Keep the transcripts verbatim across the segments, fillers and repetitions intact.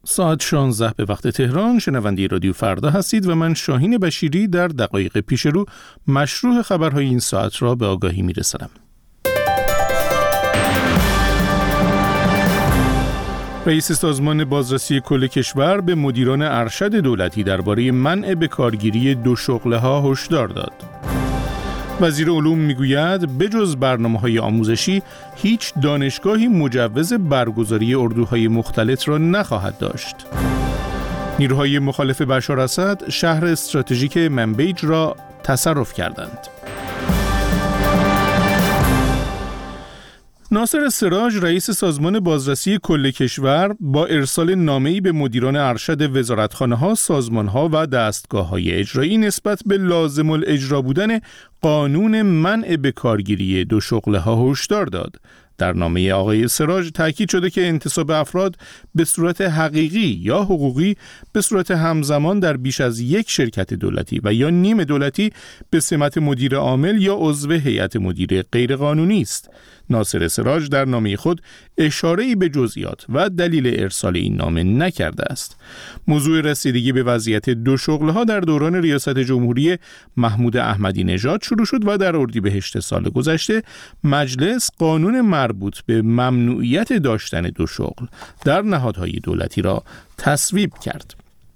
ساعت شانزده به وقت تهران. شنونده رادیو فردا هستید و من شاهین بشیری در دقایق پیش رو مشروع خبرهای این ساعت را به آگاهی میرسانم. رئیس سازمان بازرسی کل کشور به مدیران ارشد دولتی درباره منع بکارگیری دو شغلها هشدار داد. وزیر علوم میگوید بجز برنامه‌های آموزشی هیچ دانشگاهی مجوز برگزاری اردوهای مختلط را نخواهد داشت. نیروهای مخالف بشار اسد شهر استراتژیک منبیج را تصرف کردند. ناصر سراج رئیس سازمان بازرسی کل کشور با ارسال نامه‌ای به مدیران ارشد وزارتخانه‌ها، سازمان‌ها و دستگاه‌های اجرایی نسبت به لازم الاجرا بودن قانون منع بکارگیری دو شغلها هشدار داد. در نامه آقای سراج تاکید شده که انتصاب افراد به صورت حقیقی یا حقوقی به صورت همزمان در بیش از یک شرکت دولتی و یا نیمه دولتی به سمت مدیر عامل یا عضو هیئت مدیره غیرقانونی است. ناصر سراج در نامه خود اشاره‌ای به جزئیات و دلیل ارسال این نامه نکرده است. موضوع رسیدگی به وضعیت دو شغلها در دوران ریاست جمهوری محمود احمدی نژاد شروع شد و در اردیبهشت سال گذشته مجلس قانون مربوط به ممنوعیت داشتن دو شغل در نهادهای دولتی را تصویب کرد.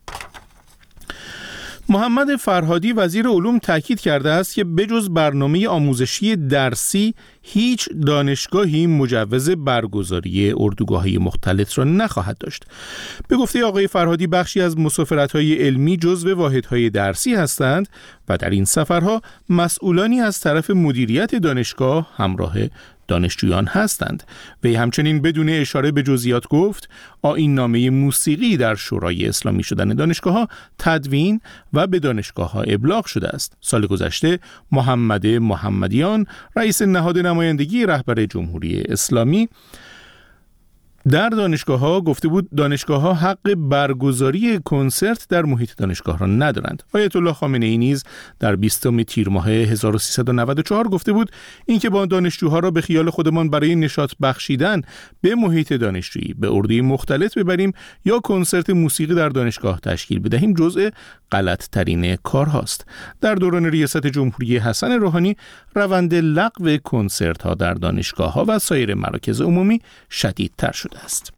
محمد فرهادی وزیر علوم تاکید کرده است که بجز برنامه آموزشی درسی هیچ دانشگاهی مجوز برگزاری اردوگاه‌های مختلط را نخواهد داشت. به گفته آقای فرهادی بخشی از مسافرت‌های علمی جزو واحدهای درسی هستند و در این سفرها مسئولانی از طرف مدیریت دانشگاه همراه دانشجویان هستند. وی همچنین بدون اشاره به جزئیات گفت آیین نامه موسیقی در شورای اسلامی شدن دانشگاه‌ها تدوین و به دانشگاه‌ها ابلاغ شده است. سال گذشته محمد محمدیان رئیس نهاد نمایندگی رهبر جمهوری اسلامی در دانشگاه‌ها گفته بود دانشگاه‌ها حق برگزاری کنسرت در محیط دانشگاه را ندارند. آیت الله خامنه‌ای نیز در بیستم تیر ماه هزار و سیصد و نود و چهار گفته بود اینکه با دانشجوها را به خیال خودمان برای نشاط بخشیدن به محیط دانشجویی به اردوی مختلط ببریم یا کنسرت موسیقی در دانشگاه تشکیل بدهیم جزء غلط ترین کارهاست. در دوران ریاست جمهوری حسن روحانی روند لغو کنسرت‌ها در دانشگاه‌ها و سایر مراکز عمومی شدیدتر شد است.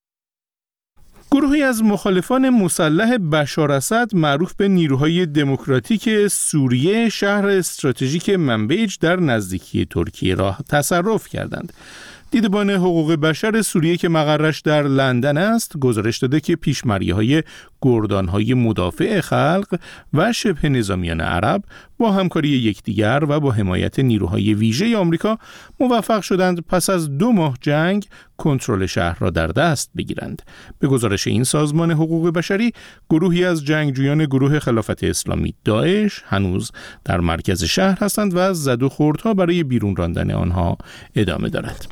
گروهی از مخالفان مسلح بشار اسد معروف به نیروهای دموکراتیک سوریه شهر استراتژیک منبیج در نزدیکی ترکیه را تصرف کردند. دیدبان حقوق بشر سوریه که مقرش در لندن است گزارش داده که پیشمرگی‌های گردان‌های مدافع خلق و شبه نظامیان عرب با همکاری یکدیگر و با حمایت نیروهای ویژه آمریکا موفق شدند پس از دو ماه جنگ کنترل شهر را در دست بگیرند. به گزارش این سازمان حقوق بشری گروهی از جنگجویان گروه خلافت اسلامی داعش هنوز در مرکز شهر هستند و زد و خوردها برای بیرون راندن آنها ادامه دارد.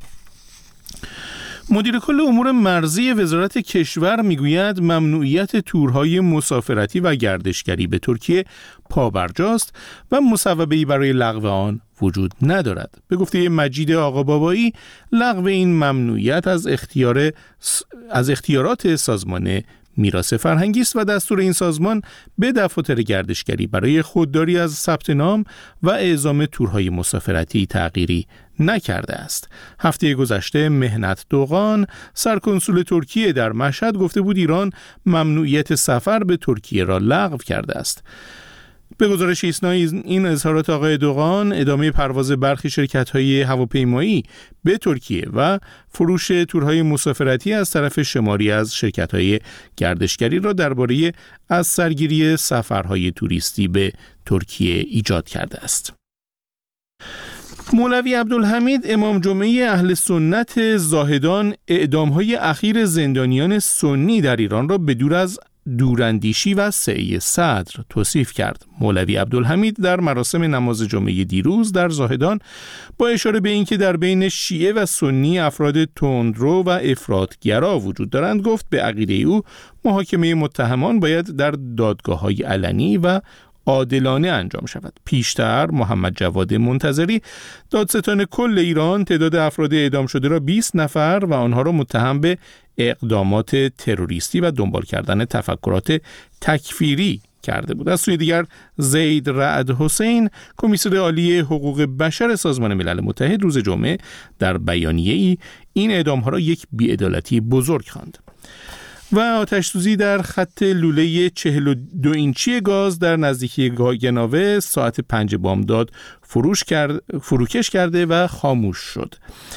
مدیر کل امور مرزی وزارت کشور میگوید ممنوعیت تورهای مسافرتی و گردشگری به ترکیه پابرجاست و مصوبه‌ای برای لغو آن وجود ندارد. به گفته مجید آقابابایی لغو این ممنوعیت از اختیار از اختیارات سازمان میراث فرهنگی است و دستور این سازمان به دفاتر گردشگری برای خودداری از ثبت نام و اعزام تورهای مسافرتی تغییری نکرده است. هفته گذشته مهنت دوغان سرکنسول ترکیه در مشهد گفته بود ایران ممنوعیت سفر به ترکیه را لغو کرده است. به گزارش ایسنا این اظهارات آقای دوغان ادامه پرواز برخی شرکت‌های هواپیمایی به ترکیه و فروش تورهای مسافرتی از طرف شماری از شرکت‌های گردشگری را درباره از سرگیری سفرهای توریستی به ترکیه ایجاد کرده است. مولوی عبدالحمید امام جمعه اهل سنت زاهدان اعدام‌های اخیر زندانیان سنی در ایران را به دور از دوراندیشی و سعی صدر توصیف کرد. مولوی عبدالحمید در مراسم نماز جمعه دیروز در زاهدان با اشاره به اینکه در بین شیعه و سنی افراد تندرو و افراطگرا وجود دارند گفت به عقیده او محاکمه متهمان باید در دادگاه‌های علنی و عادلانه انجام شود. پیشتر محمد جواد منتظری دادستان کل ایران تعداد افراد اعدام شده را بیست نفر و آنها را متهم به اقدامات تروریستی و دنبال کردن تفکرات تکفیری کرده بود. از سوی دیگر زید رعد حسین، کمیسر عالی حقوق بشر سازمان ملل متحد، روز جمعه در بیانیه‌ای این اعدام‌ها را یک بی‌عدالتی بزرگ خواند. و آتش‌سوزی در خط لوله چهل و دو اینچی گاز در نزدیکی گاگناوه ساعت پنج بامداد فروش کرد، فروکش کرده و خاموش شد.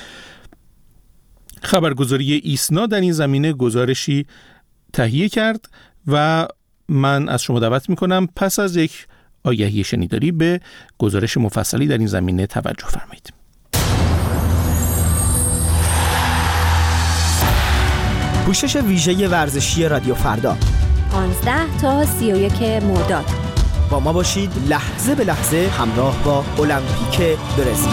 خبرگزاری ایسنا در این زمینه گزارشی تهیه کرد و من از شما دعوت میکنم پس از یک آگهی شنیداری به گزارش مفصلی در این زمینه توجه فرمایید. پوشش ویژه ورزشی رادیو فردا پانزده تا سی و یک مرداد. با ما باشید لحظه به لحظه همراه با المپیک برزیل.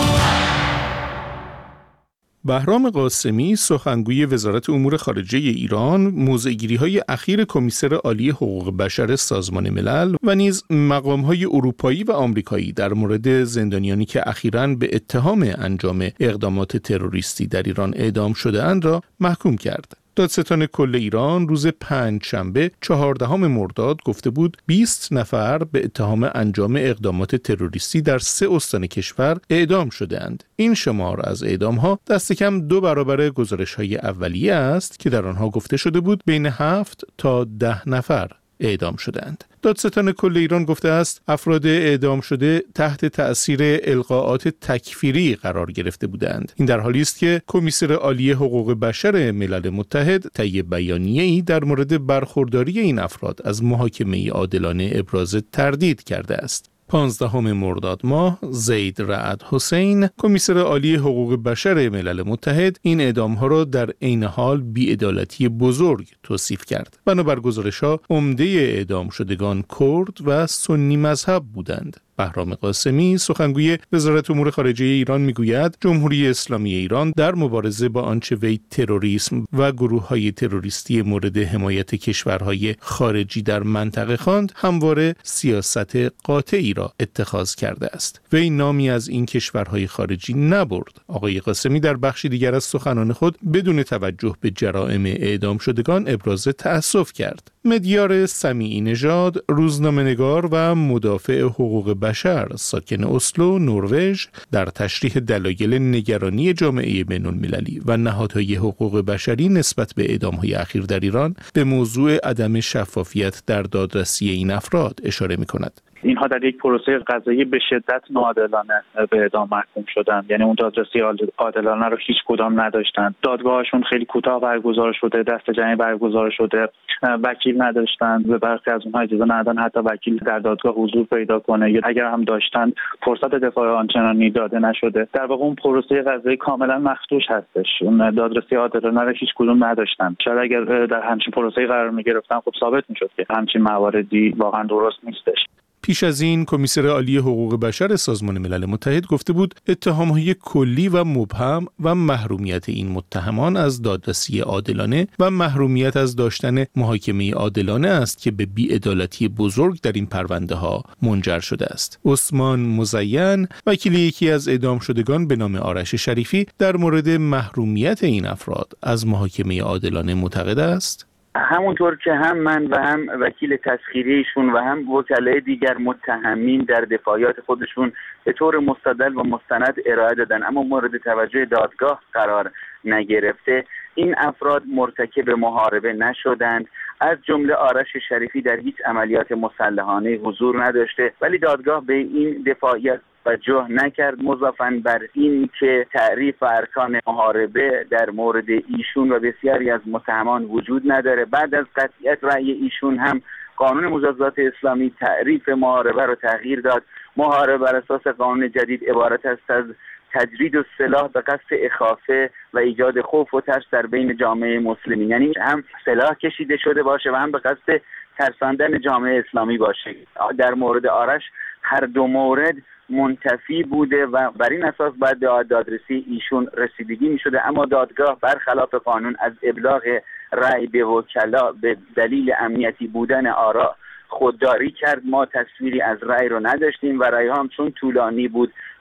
بهرام قاسمی، سخنگوی وزارت امور خارجه ایران، موضع‌گیری‌های اخیر کمیسر عالی حقوق بشر سازمان ملل و نیز مقام‌های اروپایی و آمریکایی در مورد زندانیانی که اخیراً به اتهام انجام اقدامات تروریستی در ایران اعدام شده‌اند را محکوم کرد. دادستان کل ایران روز پنج شنبه چهاردهم مرداد گفته بود بیست نفر به اتهام انجام اقدامات تروریستی در سه استان کشور اعدام شده‌اند. این شمار از اعدام‌ها دست کم دو برابر گزارش‌های اولیه است که در آنها گفته شده بود بین هفت تا ده نفر اعدام شدند. دادستان کل ایران گفته است افراد اعدام شده تحت تأثیر القاءات تکفیری قرار گرفته بودند. این در حالی است که کمیسر عالی حقوق بشر ملل متحد طی بیانیه‌ای در مورد برخورداری این افراد از محاکمه عادلانه ابراز تردید کرده است. پانزدهم مرداد ماه زید رعد حسین، کمیسر عالی حقوق بشر ملل متحد، این اعدام‌ها را در عین حال بی‌عدالتی بزرگ توصیف کرد. بنابر گزارش‌ها عمده اعدام شدگان کرد و سنی مذهب بودند. بهرام قاسمی، سخنگوی وزارت امور خارجه ایران، میگوید جمهوری اسلامی ایران در مبارزه با آنچه وی تروریسم و گروه‌های تروریستی مورد حمایت کشورهای خارجی در منطقه خواند، همواره سیاست قاطعی را اتخاذ کرده است. وی نامی از این کشورهای خارجی نبرد. آقای قاسمی در بخشی دیگر از سخنان خود بدون توجه به جرائم اعدام شدگان ابراز تأسف کرد. مدیار سمیعی نژاد، روزنامه‌نگار و مدافع حقوق بشر ساکن اسلو، نروژ، در تشریح دلایل نگرانی جامعه بین‌المللی و نهادهای حقوق بشری نسبت به اعدام‌های اخیر در ایران به موضوع عدم شفافیت در دادرسی این افراد اشاره می‌کند. اینها در یک پروسه قضایی به شدت ناعادلانه به اعدام محکوم شدند. یعنی اون دادرسی عادلانه رو هیچ کدام نداشتند. دادگاهشون خیلی کوتاه برگزار شده، دست جمعی برگزار شده، وکیل نداشتند. به برخی از اونها اجازه ندادن حتی وکیل در دادگاه حضور پیدا کنه، یا اگر هم داشتند فرصت دفاع آنچنانی داده نشده. در واقع اون پروسه قضایی کاملا مخدوش هستش. اون دادرسی عادلانه رو هیچ کدوم نداشتند. شاید اگر در همچین پروسه‌ای قرار می‌گرفتن خب ثابت می‌شد که همچین مواردی واقعا درست نیستش. پیش از این کمیسر عالی حقوق بشر سازمان ملل متحد گفته بود اتهام‌های کلی و مبهم و محرومیت این متهمان از دادرسی عادلانه و محرومیت از داشتن محاکمه عادلانه است که به بی‌عدالتی بزرگ در این پرونده ها منجر شده است. عثمان مزین، وکیل یکی از اعدام شدگان به نام آرش شریفی، در مورد محرومیت این افراد از محاکمه عادلانه معتقد است: همونطور که هم من و هم وکیل تسخیریشون و هم وکلای دیگر متهمین در دفاعیات خودشون به طور مستدل و مستند ارائه دادن اما مورد توجه دادگاه قرار نگرفته، این افراد مرتکب محاربه نشدند. از جمله آرش شریفی در هیچ عملیات مسلحانه حضور نداشته، ولی دادگاه به این دفاعیات توجه نکرد، مضافاً بر این که تعریف و ارکان محاربه در مورد ایشون و بسیاری از متهمان وجود نداره. بعد از قطعیت رأی ایشون هم قانون مجازات اسلامی تعریف محاربه رو تغییر داد. محاربه بر اساس قانون جدید عبارت است از تجرید السلاح به قصد اخافه و ایجاد خوف و ترس در بین جامعه مسلمین، یعنی هم سلاح کشیده شده باشه و هم به قصد ترساندن جامعه اسلامی باشه. در مورد آرش هر دو مورد منتفی بوده و بر این اساس باید به دادرسی ایشون رسیدگی می شده، اما دادگاه برخلاف قانون از ابلاغ رأی به وکلا به دلیل امنیتی بودن آرا خودداری کرد. ما تصویری از رأی رو نداشتیم و رأی هم چون طولانی بود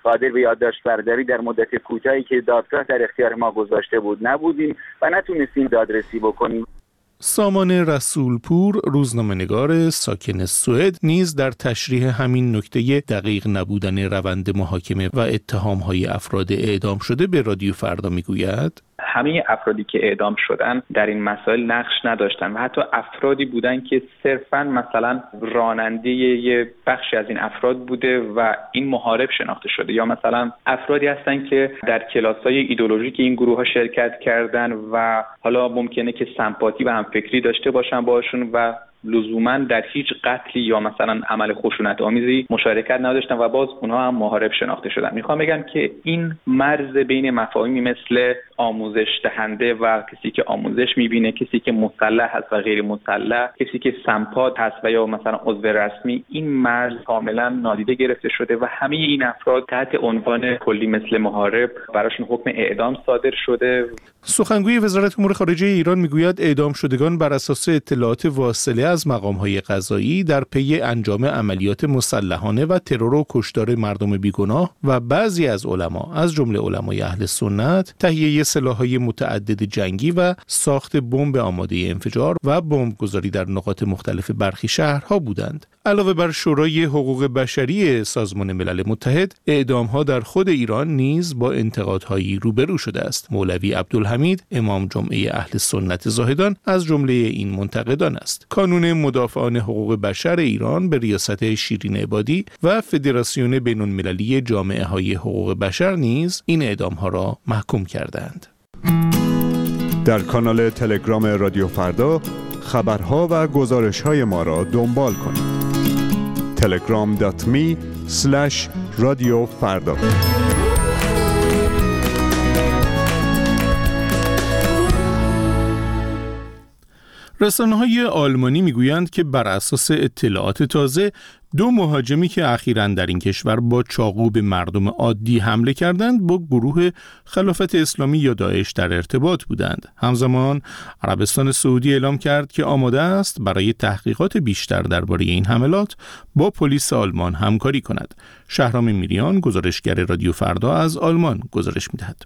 قادر به یادداشت برداری در مدت کوتاهی که دادگاه در اختیار ما گذاشته بود نبودیم و نتونستیم دادرسی بکنیم. سامان رسولپور، روزنامه‌نگار ساکن سوئد، نیز در تشریح همین نکته دقیق نبودن روند محاکمه و اتهام‌های افراد اعدام شده به رادیو فردا میگوید: همه افرادی که اعدام شدن در این مسائل نقش نداشتن و حتی افرادی بودن که صرفاً مثلا راننده یه بخشی از این افراد بوده و این محارب شناخته شده، یا مثلا افرادی هستن که در کلاس‌های ایدئولوژیک این گروه‌ها شرکت کردن و حالا ممکنه که سمپاتی و همفکری داشته باشن باشون و لزوما در هیچ قتلی یا مثلا عمل خشونت آمیزی مشارکت نداشتن و باز اونها هم محارب شناخته شدن. میخوام بگم که این مرز بین مفاهیمی مثل آموزش دهنده و کسی که آموزش میبینه، کسی که مسلح هست و غیر مسلح، کسی که سمپات هست و یا مثلا عضو رسمی، این مرز کاملا نادیده گرفته شده و همه این افراد تحت عنوان کلی مثل محارب براشون حکم اعدام صادر شده. سخنگوی وزارت امور خارجه ایران میگوید اعدام شدگان بر اساس اطلاعات واصله از مقام‌های قضایی در پی انجام عملیات مسلحانه و ترور و کشتار مردم بیگناه و بعضی از علما از جمله علمای اهل سنت تهیه سلاح‌های متعدد جنگی و ساخت بمب آماده انفجار و بمبگذاری در نقاط مختلف برخی شهرها بودند. علاوه بر شورای حقوق بشری سازمان ملل متحد، اعدام‌ها در خود ایران نیز با انتقادهایی روبرو شده است. مولوی عبدالحمید، امام جمعه اهل سنت زاهدان، از جمله این منتقدان است. کانون مدافعان حقوق بشر ایران به ریاست شیرین عبادی و فدراسیون بین‌المللی جامعه‌های حقوق بشر نیز این اعدام‌ها را محکوم کردند. در کانال تلگرام رادیو فردا خبرها و گزارش‌های ما را دنبال کنید. تلگرام دات می اسلش رادیو فردا. رسانه‌های آلمانی میگویند که بر اساس اطلاعات تازه دو مهاجمی که اخیراً در این کشور با چاقو به مردم عادی حمله کردند با گروه خلافت اسلامی یا داعش در ارتباط بودند. همزمان عربستان سعودی اعلام کرد که آماده است برای تحقیقات بیشتر درباره این حملات با پلیس آلمان همکاری کند. شهرام میریان، گزارشگر رادیو فردا، از آلمان گزارش می‌دهد.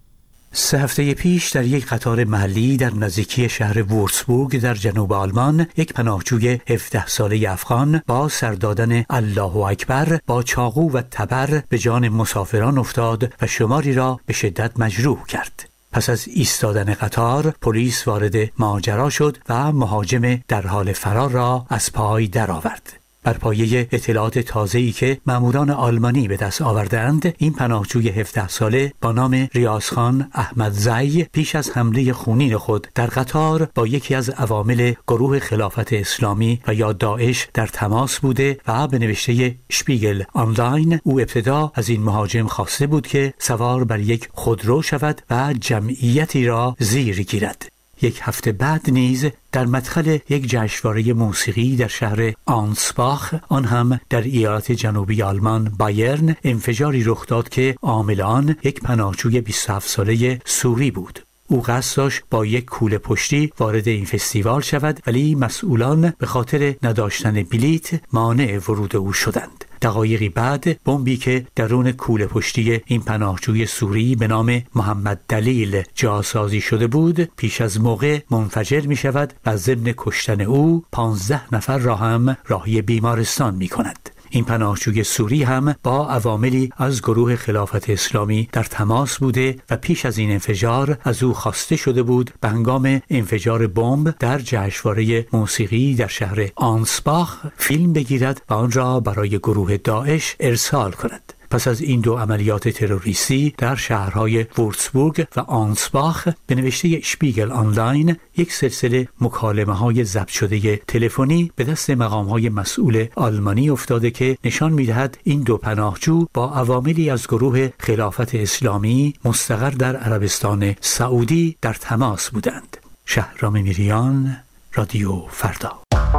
سه هفته پیش در یک قطار محلی در نزدیکی شهر وورسبورگ در جنوب آلمان یک پناهجوی هفده ساله افغان با سر دادن الله اکبر با چاقو و تبر به جان مسافران افتاد و شماری را به شدت مجروح کرد. پس از ایستادن قطار پلیس وارد ماجرا شد و مهاجم در حال فرار را از پای درآورد. بر پایه اطلاعات تازه‌ای که ماموران آلمانی به دست آوردند، این پناهجوی هفده ساله با نام ریاضخان احمدزی پیش از حمله خونین خود در قطار با یکی از عوامل گروه خلافت اسلامی و یا داعش در تماس بوده و به نوشته شپیگل آنلاین او ابتدا از این مهاجم خواسته بود که سوار بر یک خودرو شود و جمعیتی را زیر گیرد. یک هفته بعد نیز در مدخل یک جشنواره موسیقی در شهر آنسباخ، آن هم در ایالت جنوبی آلمان بایرن، انفجاری رخ داد که عامل آن یک پناهجوی بیست و هفت ساله سوری بود. او قصد داشت با یک کوله پشتی وارد این فستیوال شود، ولی مسئولان به خاطر نداشتن بلیت مانع ورود او شدند. دقایقی بعد بمبی که درون کوله پشتی این پناهجوی سوری به نام محمد دلیل جاسازی شده بود پیش از موقع منفجر می شود و ضمن کشتن او پانزده نفر را هم راهی بیمارستان می کند. این پناهجوی سوری هم با عواملی از گروه خلافت اسلامی در تماس بوده و پیش از این انفجار از او خواسته شده بود به هنگام انفجار بمب در جشنواره موسیقی در شهر آنسباخ فیلم بگیرد و آن را برای گروه داعش ارسال کند. پس از این دو عملیات تروریستی در شهرهای وورسبورگ و آنسباخ به نوشته شپیگل آنلاین یک سلسله مکالمه‌های ضبط شده تلفنی به دست مقام‌های مسئول آلمانی افتاده که نشان می‌دهد این دو پناهجو با عواملی از گروه خلافت اسلامی مستقر در عربستان سعودی در تماس بودند. شهرام میریان، رادیو فردا.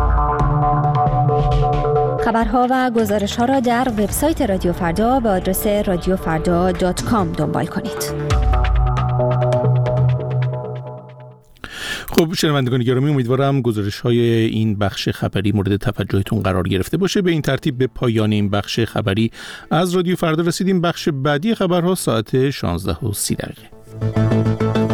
خبرها و گزارش‌ها را در وبسایت رادیو فردا به آدرس رادیو فردا دات کام دنبال کنید. خب شنوندگان گرامی، امیدوارم گزارش‌های این بخش خبری مورد توجهتون قرار گرفته باشه. به این ترتیب به پایان این بخش خبری از رادیو فردا رسیدیم. بخش بعدی خبرها ساعت شانزده و سی دقیقه.